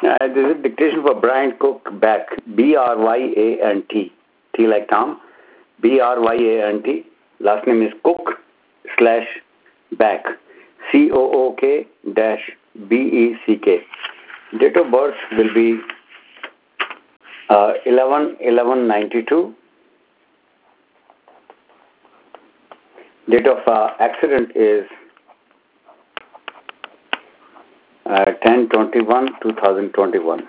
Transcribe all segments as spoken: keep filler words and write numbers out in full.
Uh, this is dictation for Brian Cook Back. B R Y A N T. T like Tom. B R Y A N T. Last name is Cook slash Back. C O O K dash B E C K. Date of birth will be uh, eleven eleven ninety-two. Date of uh, accident is uh, ten twenty-one two thousand twenty-one.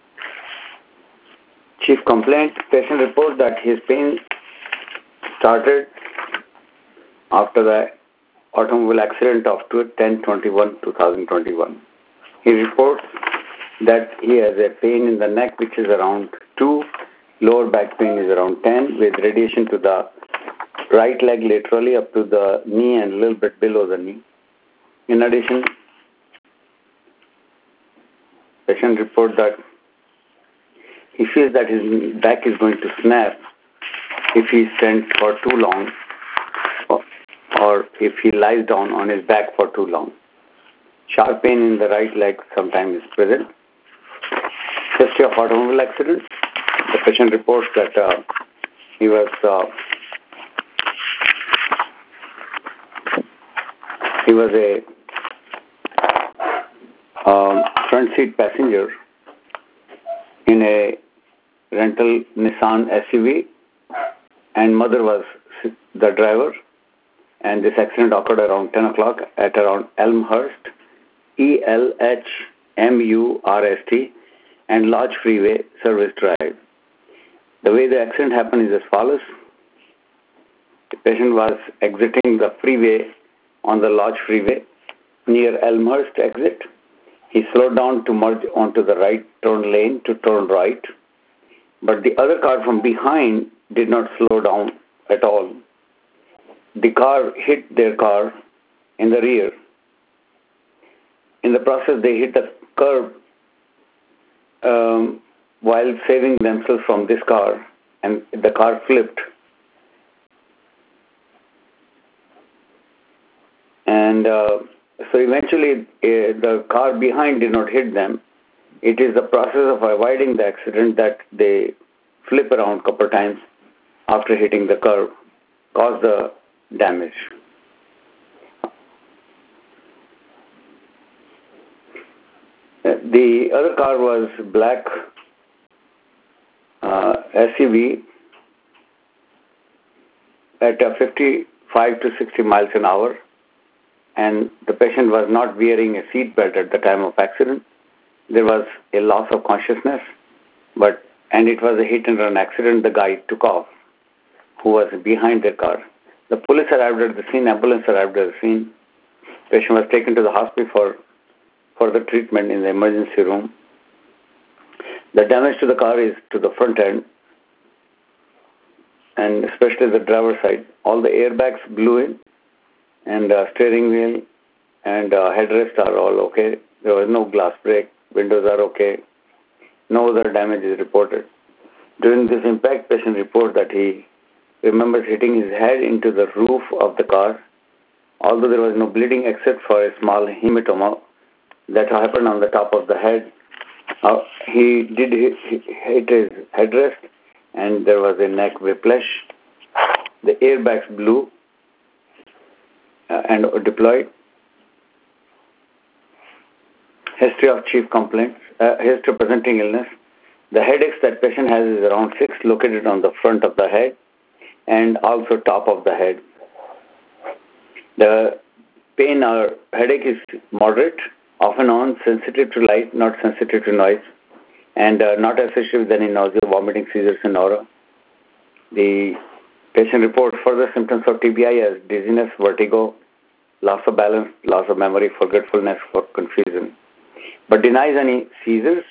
Chief complaint, patient report that his pain started after the automobile accident of ten twenty-one two thousand twenty-one. He reports that he has a pain in the neck which is around two, lower back pain is around ten with radiation to the right leg laterally up to the knee and a little bit below the knee. In addition, patient report that he feels that his back is going to snap if he stands for too long or, or if he lies down on his back for too long. Sharp pain in the right leg sometimes is present. History of automobile accident. The patient reports that uh, he was uh, he was a um, front seat passenger in a rental Nissan S U V, and mother was the driver, and this accident occurred around ten o'clock at around Elmhurst, E L H M U R S T, and Lodge Freeway Service Drive. The way the accident happened is as follows. The patient was exiting the freeway on the Lodge Freeway near Elmhurst exit. He slowed down to merge onto the right turn lane to turn right, but the other car from behind did not slow down at all. The car hit their car in the rear. In the process, they hit the curb um, while saving themselves from this car, and the car flipped. And uh, so eventually, uh, the car behind did not hit them. It is the process of avoiding the accident that they flip around a couple of times after hitting the curb, cause the damage. The other car was black uh, S U V at uh, fifty-five to sixty miles an hour, and the patient was not wearing a seat belt at the time of accident. There was a loss of consciousness, but and it was a hit and run accident. The guy took off, who was behind the car. The police arrived at the scene, ambulance arrived at the scene. Patient was taken to the hospital for further treatment in the emergency room. The damage to the car is to the front end, and especially the driver's side. All the airbags blew in, and uh, steering wheel and uh, headrest are all okay. There was no glass break. Windows are okay. No other damage is reported. During this impact, patient reports that he remembers hitting his head into the roof of the car, although there was no bleeding except for a small hematoma that happened on the top of the head. Uh, he did hit, hit his headrest, and there was a neck whiplash. The airbags blew uh, and deployed. History of chief complaints. Uh, history presenting illness. The headaches that patient has is around six, located on the front of the head and also top of the head. The pain or headache is moderate, often on, sensitive to light, not sensitive to noise, and uh, not associated with any nausea, vomiting, seizures, and aura. The patient reports further symptoms of T B I as dizziness, vertigo, loss of balance, loss of memory, forgetfulness, or confusion, but denies any seizures.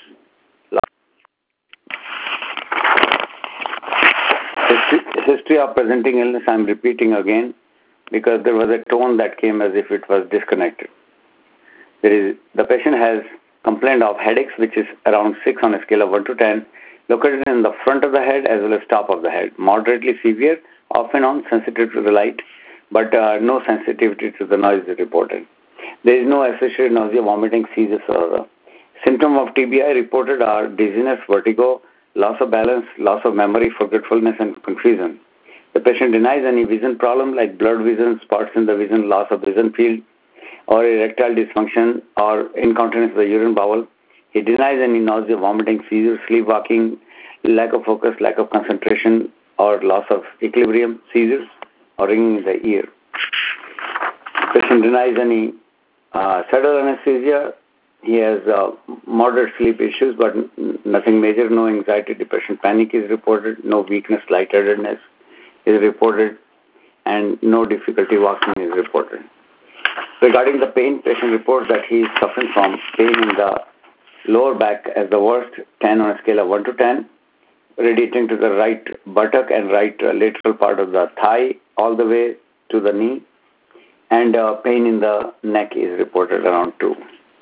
History, history of presenting illness, I'm repeating again because there was a tone that came as if it was disconnected. There is, the patient has complained of headaches, which is around six on a scale of one to ten, located in the front of the head as well as top of the head. Moderately severe, often on, sensitive to the light, but uh, no sensitivity to the noise is reported. There is no associated nausea, vomiting, seizures, or uh, Symptoms of T B I reported are dizziness, vertigo, loss of balance, loss of memory, forgetfulness, and confusion. The patient denies any vision problem like blurred vision, spots in the vision, loss of vision field, or erectile dysfunction, or incontinence of the urine bowel. He denies any nausea, vomiting, seizure, sleepwalking, lack of focus, lack of concentration, or loss of equilibrium, seizures, or ringing in the ear. Patient denies any uh, subtle anesthesia. He has uh, moderate sleep issues, but nothing major. No anxiety, depression, panic is reported. No weakness, lightheadedness is reported, and no difficulty walking is reported. Regarding the pain, patient reports that he is suffering from pain in the lower back as the worst, ten on a scale of one to ten, radiating to the right buttock and right uh, lateral part of the thigh all the way to the knee, and uh, pain in the neck is reported around two.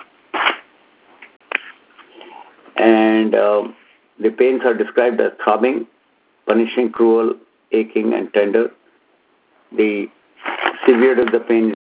And uh, the pains are described as throbbing, punishing, cruel, aching, and tender. The severity of the pain is